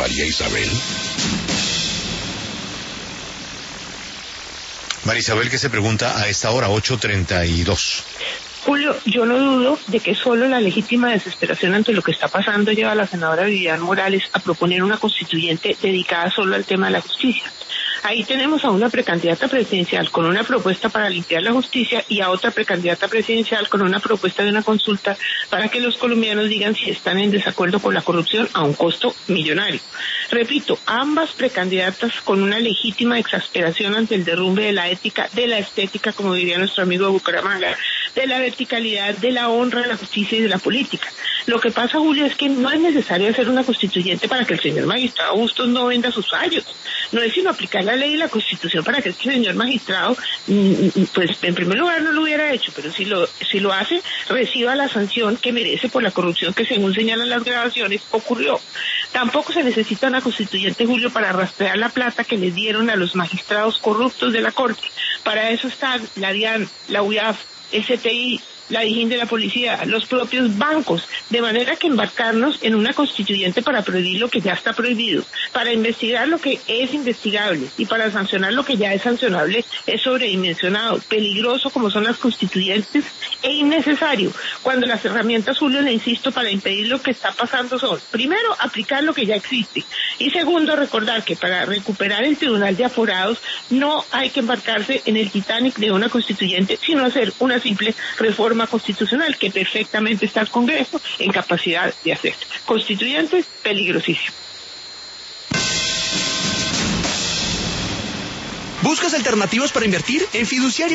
María Isabel. María Isabel, ¿qué se pregunta a esta hora, 8:32? Julio, yo no dudo de que solo la legítima desesperación ante lo que está pasando lleva a la senadora Vivian Morales a proponer una constituyente dedicada solo al tema de la justicia. Ahí tenemos a una precandidata presidencial con una propuesta para limpiar la justicia y a otra precandidata presidencial con una propuesta de una consulta para que los colombianos digan si están en desacuerdo con la corrupción a un costo millonario. Repito, ambas precandidatas con una legítima exasperación ante el derrumbe de la ética, de la estética, como diría nuestro amigo de Bucaramanga, de la verticalidad, de la honra, de la justicia y de la política. Lo que pasa, Julio, es que no es necesario hacer una constituyente para que el señor magistrado Bustos no venda sus fallos. No es sino aplicar la ley y la Constitución para que este señor magistrado, pues en primer lugar no lo hubiera hecho, pero si lo hace, reciba la sanción que merece por la corrupción que, según señalan las grabaciones, ocurrió. Tampoco se necesita una constituyente, Julio, para rastrear la plata que les dieron a los magistrados corruptos de la Corte. Para eso están la DIAN, la UIAF, el CTI, la Dijín de la policía, los propios bancos, de manera que embarcarnos en una constituyente para prohibir lo que ya está prohibido, para investigar lo que es investigable y para sancionar lo que ya es sancionable es sobredimensionado, peligroso como son las constituyentes e innecesario, cuando las herramientas, Julio, le insisto, para impedir lo que está pasando son, primero, aplicar lo que ya existe y segundo, recordar que para recuperar el Tribunal de Aforados no hay que embarcarse en el Titanic de una constituyente, sino hacer una simple reforma constitucional que perfectamente está el Congreso en capacidad de hacer. Constituyentes, peligrosísimo. ¿Buscas alternativas para invertir? En Fiduciaria